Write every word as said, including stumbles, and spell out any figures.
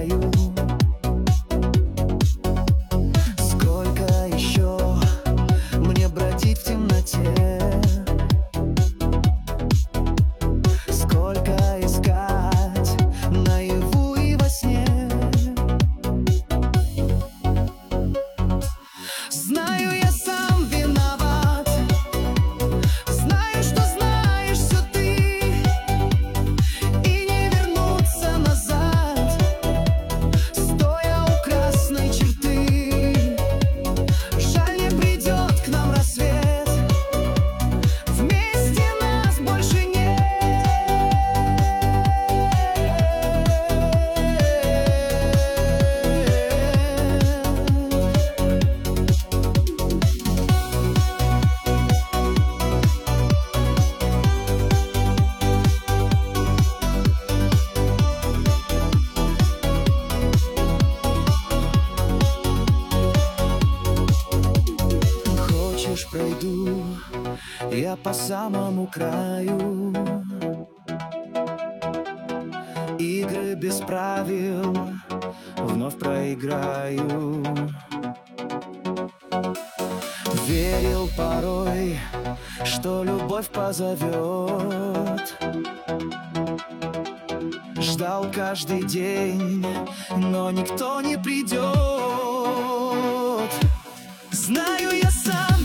краю. Сколько еще мне бродить в темноте? Сколько искать наяву и во сне? Знаю, я сам виноват, знаю, что знаешь все ты, и не вернуться назад, стоя у красной черты. Жаль, не придет к нам рассвет, вместе нас больше нет. Хочешь, пройду я по самому краю? Игры без правил вновь проиграю. Верил порой, что любовь позовет, ждал каждый день, но никто не придет. Знаю, я сам